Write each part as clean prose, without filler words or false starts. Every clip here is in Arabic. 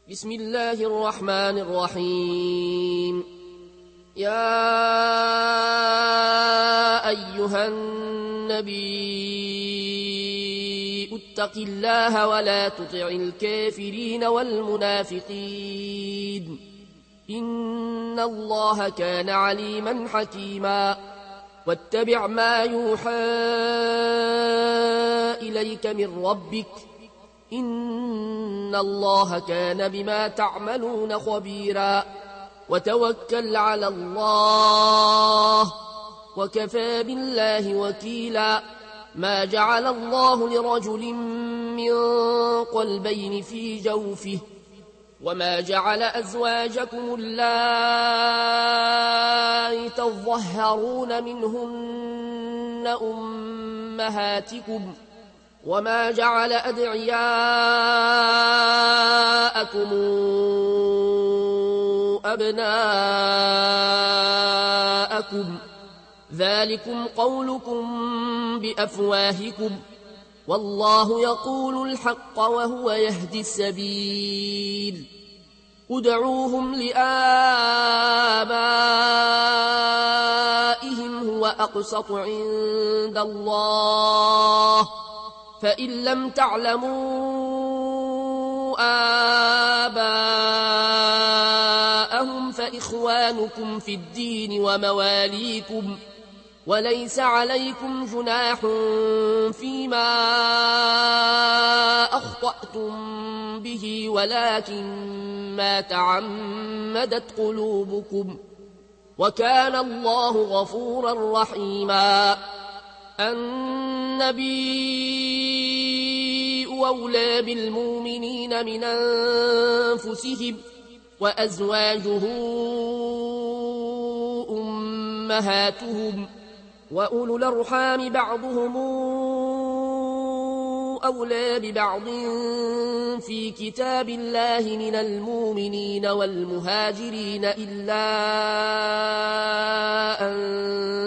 بسم الله الرحمن الرحيم. يا أيها النبي اتق الله ولا تطع الكافرين والمنافقين، إن الله كان عليما حكيما. واتبع ما يوحى إليك من ربك، إن الله كان بما تعملون خبيرا. وتوكل على الله وكفى بالله وكيلا. ما جعل الله لرجل من قلبين في جوفه، وما جعل أزواجكم اللائي تظهرون منهن أمهاتكم، وما جعل أدعياءكم أبناءكم، ذلكم قولكم بأفواهكم، والله يقول الحق وهو يهدي السبيل. ادعوهم لآبائهم هو أقسط عند الله، فإن لم تعلموا آباءهم فإخوانكم في الدين ومواليكم، وليس عليكم جناح فيما أخطأتم به، ولكن ما تعمدت قلوبكم، وكان الله غفورا رحيما. النبي أولى بالمؤمنين من أنفسهم، وأزواجه أمهاتهم، وأولو الأرحام بعضهم أولى ببعض في كتاب الله من المؤمنين والمهاجرين، إلا أن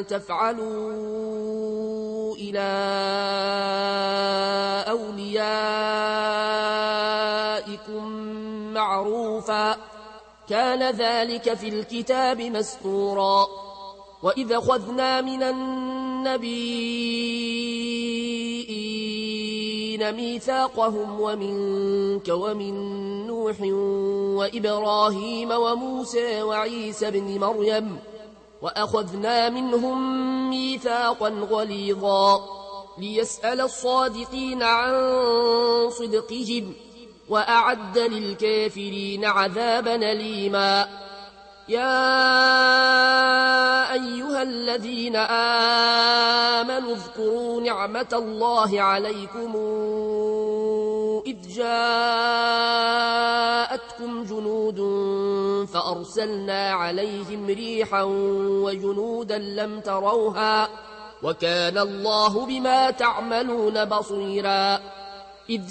تفعلوا إلى أوليائكم معروفا، كان ذلك في الكتاب مسطورا. وإذا أخذنا من النبيين ميثاقهم ومنك ومن نوح وإبراهيم وموسى وعيسى بن مريم، وأخذنا منهم ميثاقا غليظا، ليسأل الصادقين عن صدقهم، وأعد للكافرين عذابا أليما. يا أيها الذين آمنوا اذكروا نعمة الله عليكم إذ جاءتكم جنود فأرسلنا عليهم ريحا وجنودا لم تروها، وكان الله بما تعملون بصيرا. إذ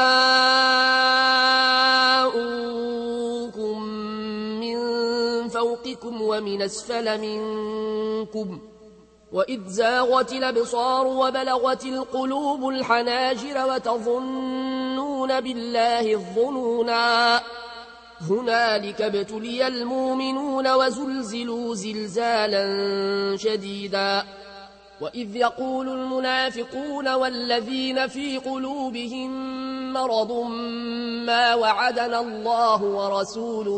جاءوكم من فوقكم ومن أسفل منكم، وإذ زاغت الأبصار وبلغت القلوب الحناجر وتظنون بالله الظنونا، هنالك ابتلي المؤمنون وزلزلوا زلزالا شديدا. وإذ يقول المنافقون والذين في قلوبهم مرض ما وعدنا الله ورسوله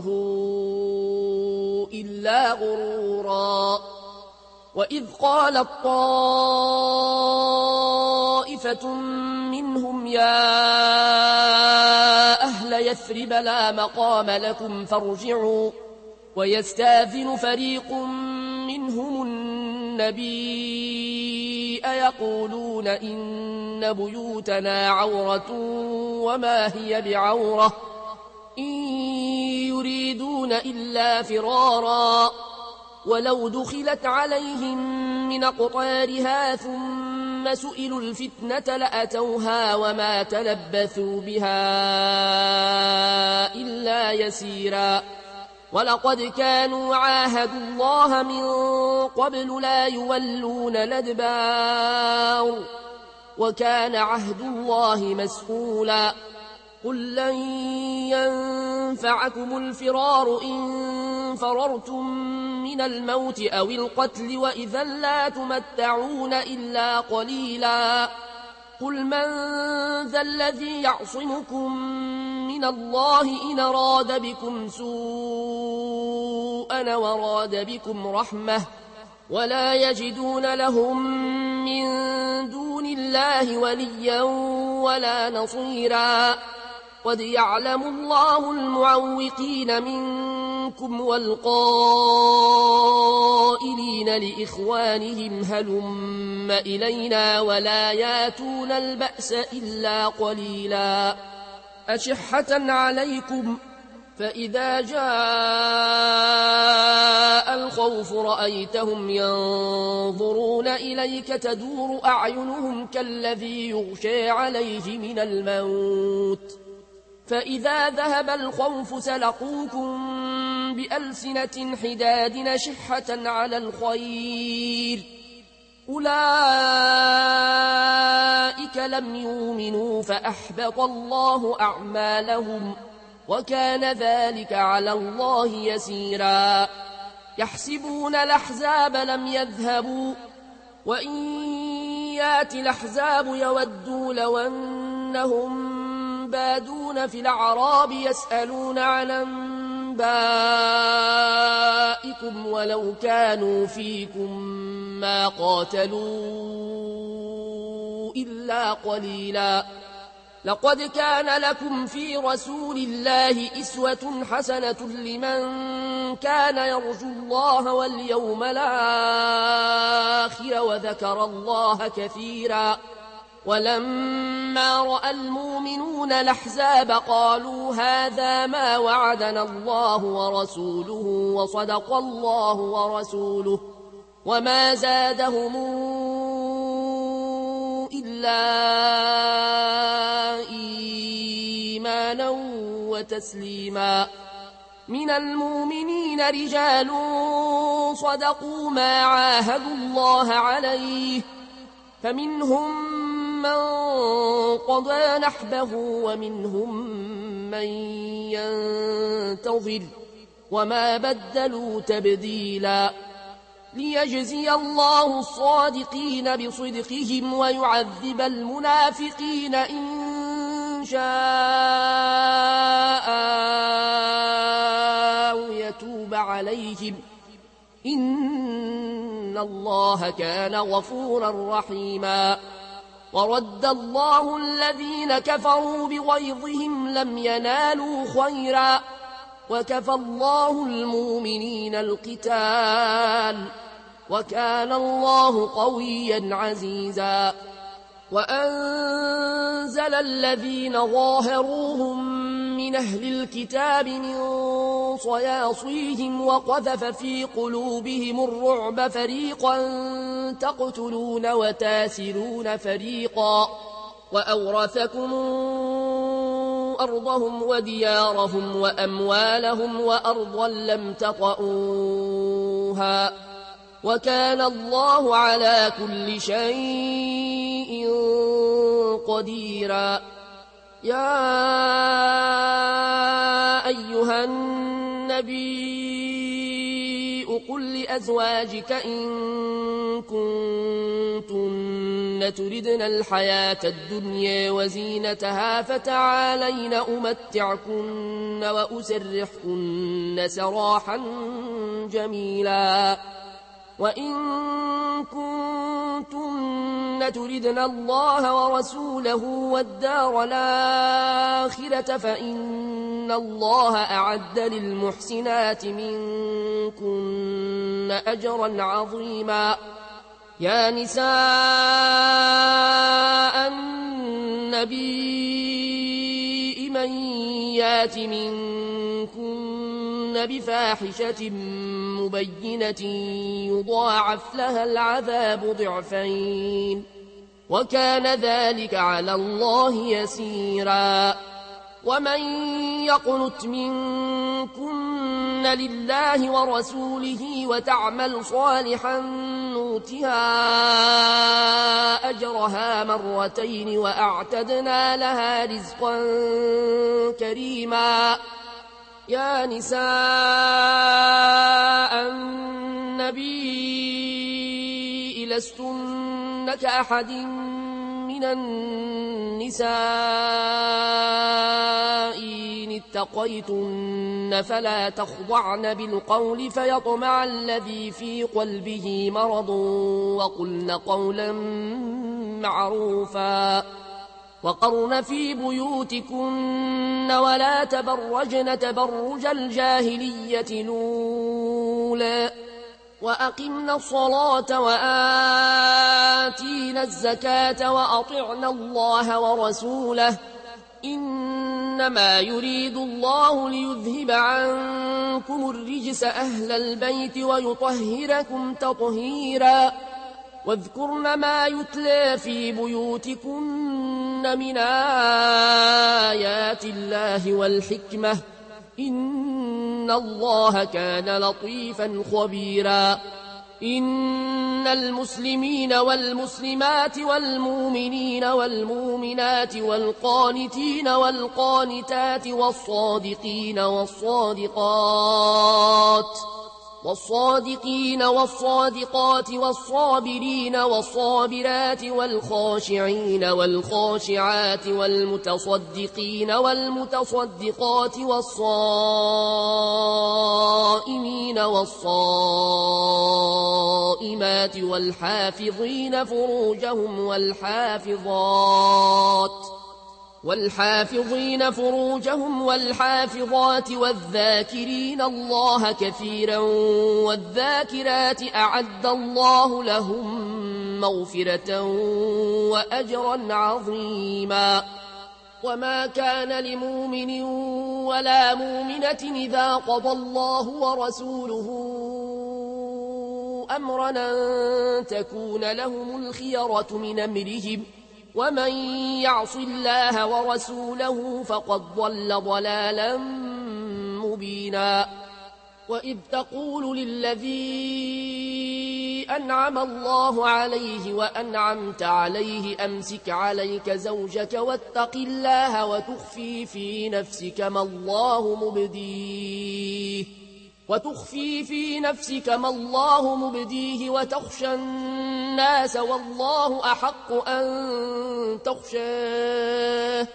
إلا غرورا. وإذ قالت طائفة منهم يا أهل يثرب لا مقام لكم فارجعوا، ويستاذن فريق منهم النبي يقولون إن بيوتنا عورة وما هي بعورة، إن يريدون إلا فرارا، ولو دخلت عليهم من أقطارها ثم سئلوا الفتنة لأتوها وما تلبثوا بها إلا يسيرا. ولقد كانوا عاهدوا الله من قبل لا يولون الأدبار، وكان عهد الله مسئولا. قل لن ينفعكم الفرار إن فررتم من الموت أو القتل وإذا لا تمتعون إلا قليلا قل من ذا الذي يعصمكم من الله إن أراد بكم سوءا وراد بكم رحمة ولا يجدون لهم من دون الله وليا ولا نصيرا قد يعلم الله المعوقين منكم والقائلين لإخوانهم هلم إلينا ولا ياتون البأس إلا قليلا أشحة عليكم فإذا جاء الخوف رأيتهم ينظرون إليك تدور أعينهم كالذي يغشى عليه من الموت فإذا ذهب الخوف سلقوكم بألسنة حداد نشحة على الخير أولئك لم يؤمنوا فأحبط الله أعمالهم وكان ذلك على الله يسيرا يحسبون الأحزاب لم يذهبوا وإن يأتي الأحزاب يودوا لو أنهم بادون في الأعراب يسألون عن أنبائكم ولو كانوا فيكم ما قاتلوا إلا قليلا لقد كان لكم في رسول الله أسوة حسنة لمن كان يرجو الله واليوم الآخر وذكر الله كثيرا ولما رأى المؤمنون الأحزاب قالوا هذا ما وعدنا الله ورسوله وصدق الله ورسوله وما زادهم إلا إيمانا وتسليما من المؤمنين رجال صدقوا ما عاهدوا الله عليه فمنهم من قضى نحبه ومنهم من ينتظر وما بدلوا تبديلا ليجزي الله الصادقين بصدقهم ويعذب المنافقين إن شاء أو يتوب عليهم إن الله كان غفورا رحيما ورد الله الذين كفروا بغيظهم لم ينالوا خيرا وكفى الله المؤمنين القتال وكان الله قويا عزيزا وأنزل الذين ظاهروهم من أهل الكتاب من صياصيهم وقذف في قلوبهم الرعب فريقا تقتلون وتاسرون فريقا وأورثكم أرضهم وديارهم وأموالهم وأرضا لم تطئوها وكان الله على كل شيء قديرا يا أيها النبي قل لأزواجك إن كنتن تردن الحياة الدنيا وزينتها فتعالين أمتعكن وأسرحكن سراحا جميلا وإن كنتن تردن الله ورسوله والدار الآخرة فإن الله أعد للمحسنات منكن أجرا عظيما يا نساء النبي من يات منكن بفاحشة مبينة يضاعف لها العذاب ضعفين وكان ذلك على الله يسيرا ومن يقنت منكن لله ورسوله وتعمل صالحا نؤتها أجرها مرتين وأعتدنا لها رزقا كريما. يا نساء النبي لستن كأحد من النساء إن اتقيتن فلا تخضعن بالقول فيطمع الذي في قلبه مرض وقلن قولا معروفا. وقرن في بيوتكن ولا تبرجن تبرج الجاهلية الأولى وأقمنا الصلاة وآتينا الزكاة وأطعنا الله ورسوله إنما يريد الله ليذهب عنكم الرجس أهل البيت ويطهركم تطهيرا. واذكرن ما يتلى في بيوتكن من آيات الله والحكمة إن الله كان لطيفا خبيرا. إن المسلمين والمسلمات والمؤمنين والمؤمنات والقانتين والقانتات والصادقين والصادقات والصابرين والصابرات والخاشعين والخاشعات والمتصدقين والمتصدقات والصائمين والصائمات والحافظين فروجهم والحافظات والذاكرين الله كثيرا والذاكرات أعد الله لهم مغفرة وأجرا عظيما. وما كان لمؤمن ولا مؤمنة إذا قضى الله ورسوله أمرا أن تكون لهم الخيرة من أمرهم ومن يعص الله ورسوله فقد ضل ضلالا مبينا. وإذ تقول للذي أنعم الله عليه وأنعمت عليه أمسك عليك زوجك واتق الله وتخفي في نفسك ما الله مبديه وتخشى الناس والله أحق أن تخشاه.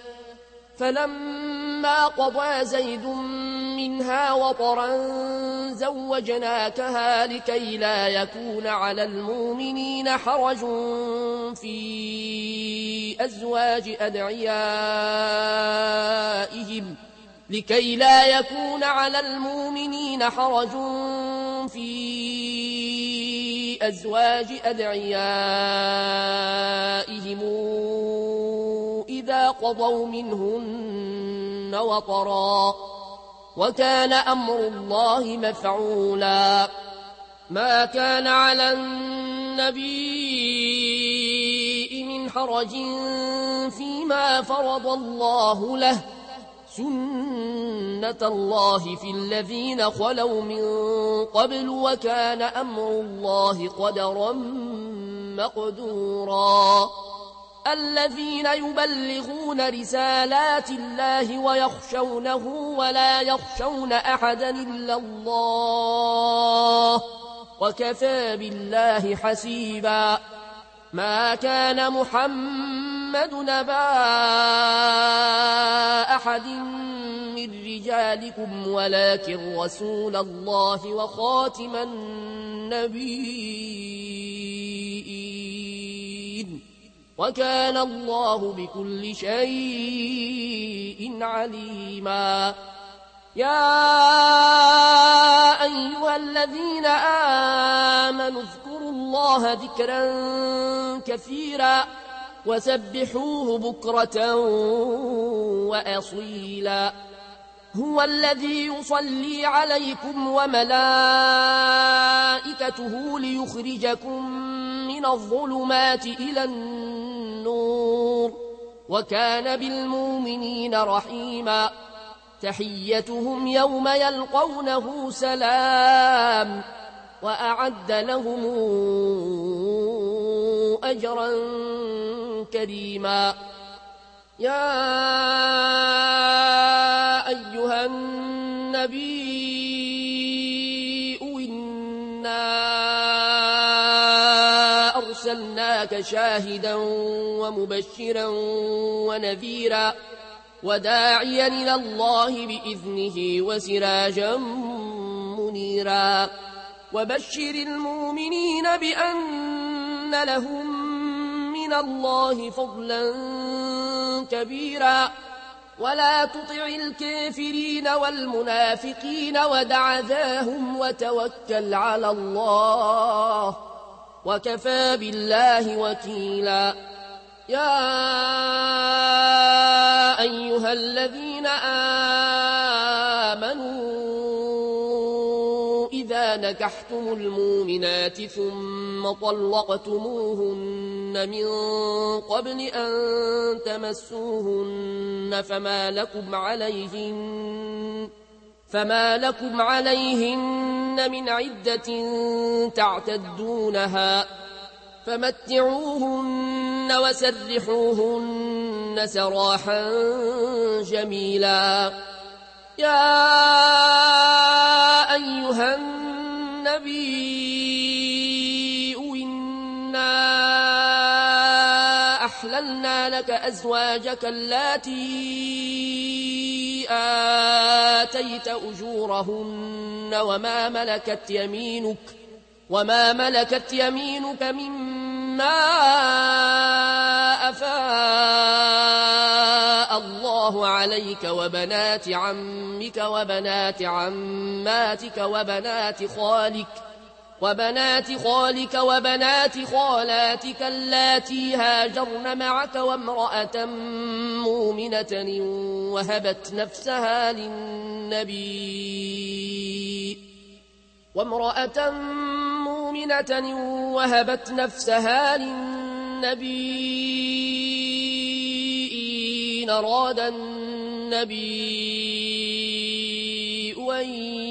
فلما قضى زيد منها وطرا زوجناكها لكي لا يكون على المؤمنين حرج في أزواج أدعيائهم إذا قضوا منهن وطرا وكان أمر الله مفعولا. ما كان على النبي من حرج فيما فرض الله له سنة الله في الذين خلوا من قبل وكان أمر الله قدرا مقدورا. الذين يبلغون رسالات الله ويخشونه ولا يخشون أحدا إلا الله وكفى بالله حسيبا. ما كان محمد نبا أحد من رجالكم ولكن رسول الله وخاتم النبيين وكان الله بكل شيء عليما. يا أيها الذين آمنوا اذكروا الله ذكرا كثيرا وسبحوه بكرة وأصيلا. هو الذي يصلي عليكم وملائكته ليخرجكم من الظلمات إلى النور وكان بالمؤمنين رحيما. تحيتهم يوم يلقونه سلام وأعد لهم أجرا كريما. يا أيها النبي إنا أرسلناك شاهدا ومبشرا ونذيرا وداعيا إلى الله بإذنه وسراجا منيرا وبشر المؤمنين بأن لهم من الله فضلا كبيرا ولا تطع الكافرين والمنافقين ودع ذاهم وتوكل على الله وكفى بالله وكيلا. يا أيها الذين آمنوا إذا نكحتم المؤمنات ثم طلقتموهن من قبل أن تمسوهن فما لكم عليهن من عدة تعتدونها فمتعوهن وسرحوهن سراحا جميلا. يا أيها النبي إنا أحللنا لك أزواجك اللاتي آتيت أجورهن وما ملكت يمينك مما أفاء الله عليك وبنات عمك وبنات عماتك وبنات خالك وبنات خالاتك اللاتي هاجرن معك وامرأة مؤمنة وهبت نفسها للنبي إن أراد النبي أن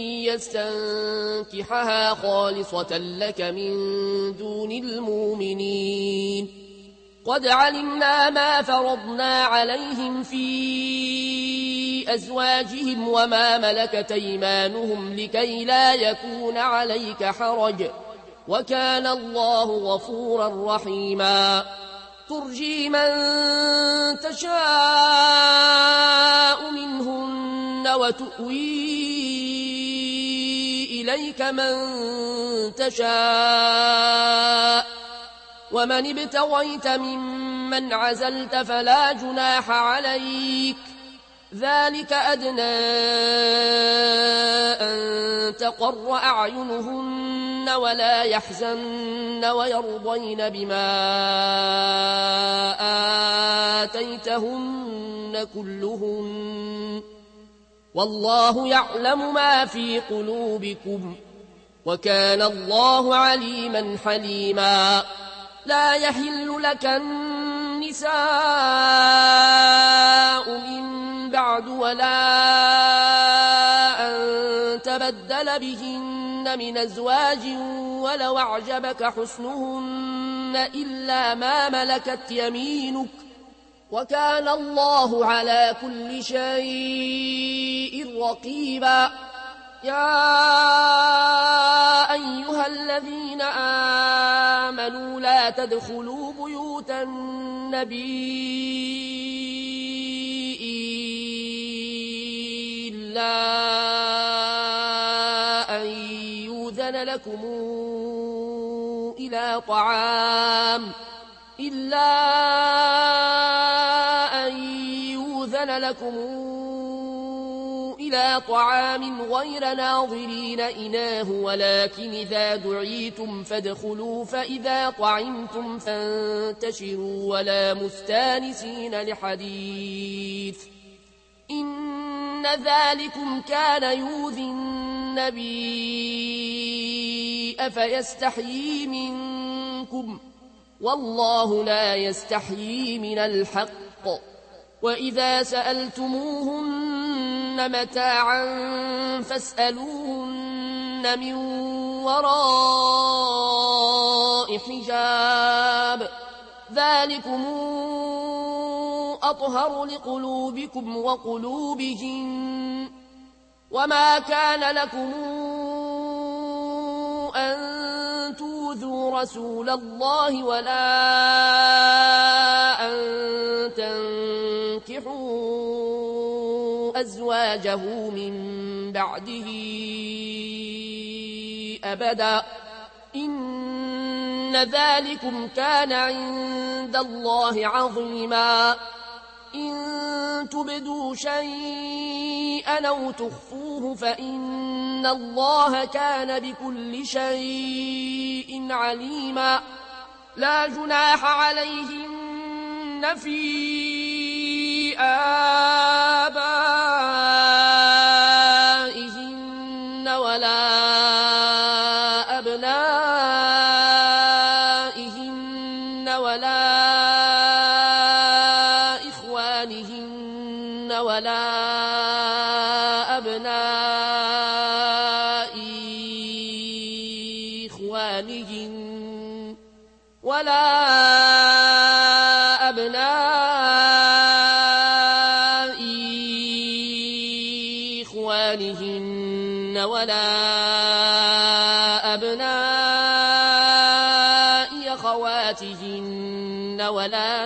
يستنكحها خالصة لك من دون المؤمنين. قد علمنا ما فرضنا عليهم في أزواجهم وما ملكت أيمانهم لكي لا يكون عليك حرج وكان الله غفورا رحيما. ترجي من تشاء منهن وتؤوي إليك من تشاء ومن ابتغيت ممن عزلت فلا جناح عليك ذلك أدنى أن تقر أعينهن ولا يحزن ويرضين بما آتيتهن كلهن والله يعلم ما في قلوبكم وكان الله عليما حليما. لا يحل لك النساء من بعد ولا أن تبدل بهن من أزواج ولو أعجبك حسنهن إلا ما ملكت يمينك وكان الله على كل شيء رقيبا. يا أيها الذين آمنوا لا تدخلوا بيوت النبي إلا أن يؤذن لكم إلى طعام غير ناظرين إناه ولكن إذا دعيتم فادخلوا فإذا طعمتم فانتشروا ولا مستانسين لحديث إن ذلكم كان يؤذي النبي أفيستحيي منكم والله لا يستحيي من الحق. وإذا سألتموهن متاعا فاسألوهن من وراء حجاب ذلكم أطهر لقلوبكم وقلوبهم وما كان لكم أن تؤذوا رسول الله ولا أن تنكحوا أزواجه من بعده أبدا إن ذلكم كان عند الله عظيما إن تبدوا شيئا أو تخفوه فإن الله كان بكل شيء عليما لا جناح عليهن في آبائهن ولا أبنائهن ولا إخوانهن ولا أبناء إخوانهن ولا أبناء إخوانهن ولا أبناء أخواتهن ولا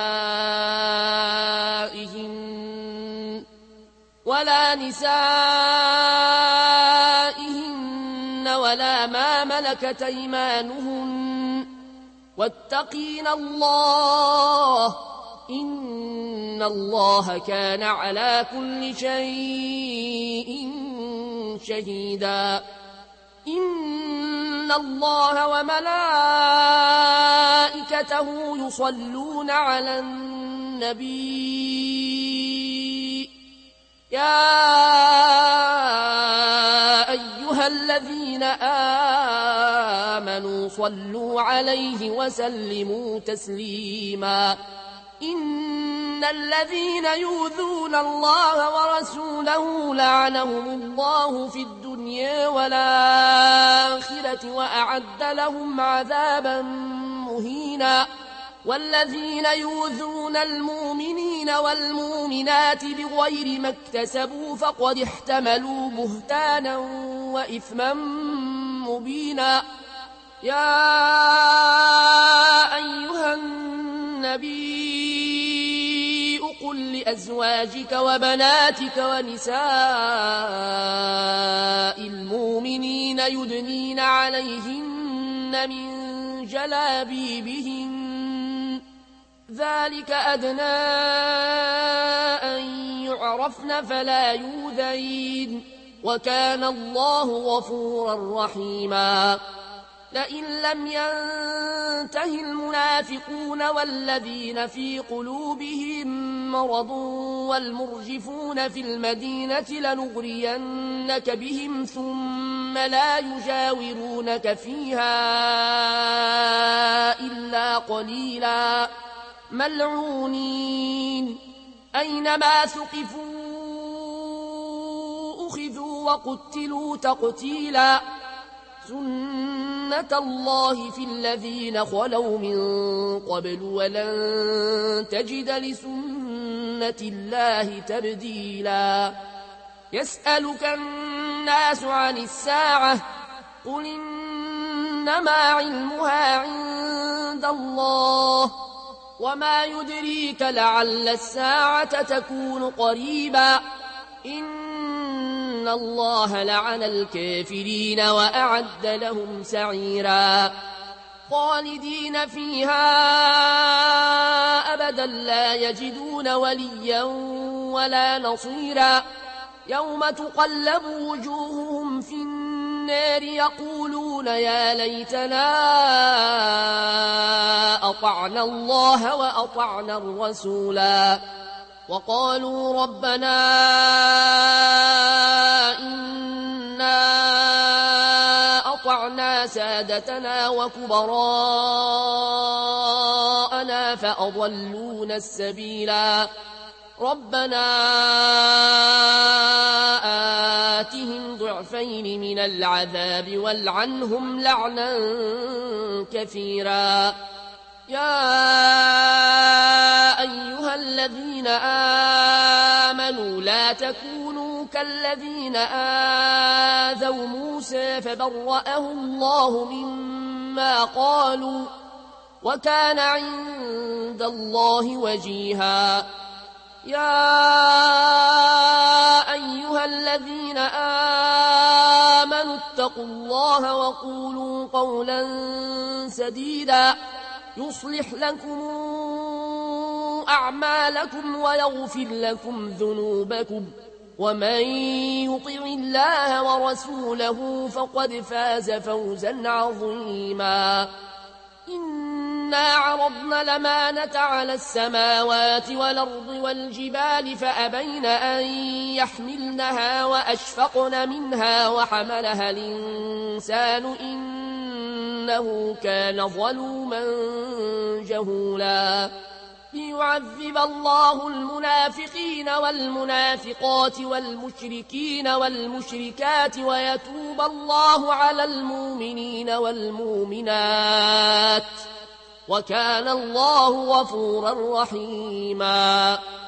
نسائهن ولا ما ملكت أيمانهن واتقين الله إن الله كان على كل شيء شهيدا إن الله وملائكته يصلون على النبي يا أيها الذين آمنوا صلوا عليه وسلموا تسليما إن الذين يؤذون الله ورسوله لعنهم الله في الدنيا والآخرة وأعد لهم عذابا مهينا والذين يؤذون المؤمنين والمؤمنات بغير ما اكتسبوا فقد احتملوا بهتانا وإثما مبينا يا أيها النبي قل لأزواجك وبناتك ونساء المؤمنين يدنين عليهن من جلابيبهن ذلك أدنى أن يعرفن فلا يؤذين وكان الله غفورا رحيما لئن لم ينته المنافقون والذين في قلوبهم مرض والمرجفون في المدينة لنغرينك بهم ثم لا يجاورونك فيها إلا قليلا ملعونين أينما ثقفوا أخذوا وقتلوا تقتيلا سنة الله في الذين خلوا من قبل ولن تجد لسنة الله تبديلا يسألك الناس عن الساعة قل إنما علمها عند الله وما يدريك لعل الساعة تكون قريبا إن الله لعن الكافرين وأعد لهم سعيرا خالدين فيها أبدا لا يجدون وليا ولا نصيرا يوم تقلب وجوههم في النار يقولون يا ليتنا أطعنا الله وأطعنا الرسولا وقالوا ربنا إنا أطعنا سادتنا وكبراءنا فأضلونا السبيلا ربنا آتهم ضعفين من العذاب والعنهم لعنا كثيرا يا أيها الذين آمنوا لا تكونوا كالذين آذوا موسى فبرأه الله مما قالوا وكان عند الله وجيها يا أيها الذين آمنوا اتقوا الله وقولوا قولا سديدا يصلح لكم أعمالكم ويغفر لكم ذنوبكم ومن يطع الله ورسوله فقد فاز فوزا عظيما إنا عرضنا الأمانة على السماوات والأرض والجبال فأبين أن يحملنها وأشفقن منها وحملها الإنسان إنه كان ظلوما جهولا ليعذب الله المنافقين والمنافقات والمشركين والمشركات ويتوب الله على المؤمنين والمؤمنات وكان الله غفورا رحيما